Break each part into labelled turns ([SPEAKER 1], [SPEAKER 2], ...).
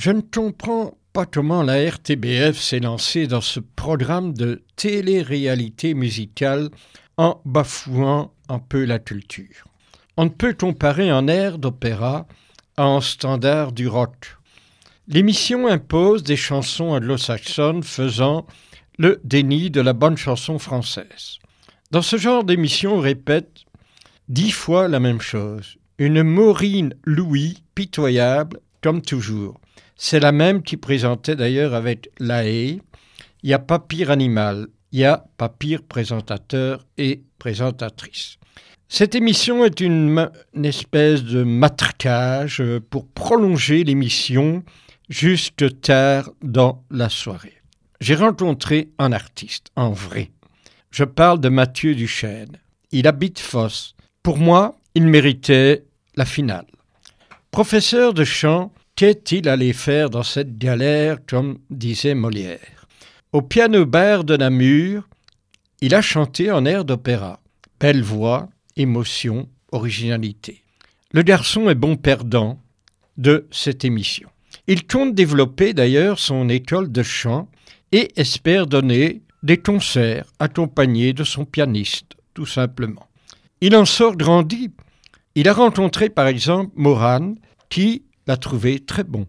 [SPEAKER 1] Je ne comprends pas comment la RTBF s'est lancée dans ce programme de télé-réalité musicale en bafouant un peu la culture. On ne peut comparer un air d'opéra à un standard du rock. L'émission impose des chansons anglo-saxonnes faisant le déni de la bonne chanson française. Dans ce genre d'émission, on répète 10 fois la même chose. Une Maureen Louis pitoyable, comme toujours. C'est la même qui présentait d'ailleurs avec La Haye. Il n'y a pas pire animal, il n'y a pas pire présentateur et présentatrice. Cette émission est une espèce de matraquage pour prolonger l'émission jusque tard dans la soirée. J'ai rencontré un artiste, en vrai. Je parle de Mathieu Duchesne. Il habite Fosse. Pour moi, il méritait la finale. Professeur de chant, qu'est-il allé faire dans cette galère, comme disait Molière? Au piano-bar de Namur, il a chanté en air d'opéra. Belle voix, émotion, originalité. Le garçon est bon perdant de cette émission. Il compte développer d'ailleurs son école de chant et espère donner des concerts accompagnés de son pianiste, tout simplement. Il en sort grandi. Il a rencontré par exemple Morane, qui l'a trouvé très bon.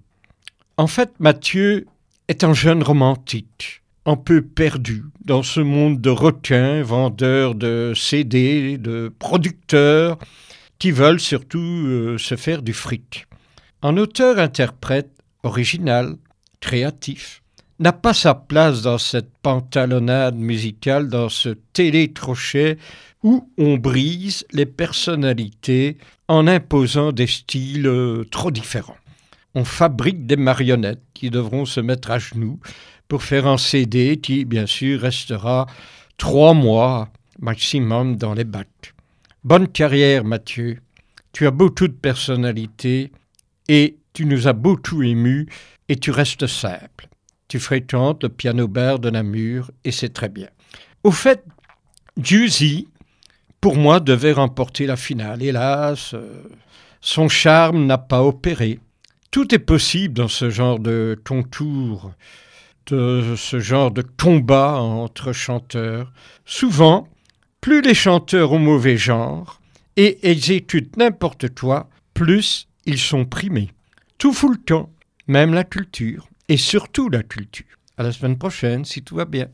[SPEAKER 1] En fait, Mathieu est un jeune romantique, un peu perdu dans ce monde de requins, vendeurs de CD, de producteurs, qui veulent surtout se faire du fric. Un auteur-interprète original, créatif, n'a pas sa place dans cette pantalonnade musicale, dans ce télétrochet où on brise les personnalités en imposant des styles trop différents. On fabrique des marionnettes qui devront se mettre à genoux pour faire un CD qui, bien sûr, restera 3 mois maximum dans les bacs. Bonne carrière, Mathieu. Tu as beaucoup de personnalité et tu nous as beaucoup émus et tu restes simple. Tu fréquentes le piano-bar de Namur et c'est très bien. Au fait, Juicy, pour moi, devait remporter la finale. Hélas, son charme n'a pas opéré. Tout est possible dans ce genre de concours, de ce genre de combat entre chanteurs. Souvent, plus les chanteurs ont mauvais genre et exécutent n'importe quoi, plus ils sont primés. Tout fout le camp, même la culture. Et surtout la culture. À la semaine prochaine, si tout va bien.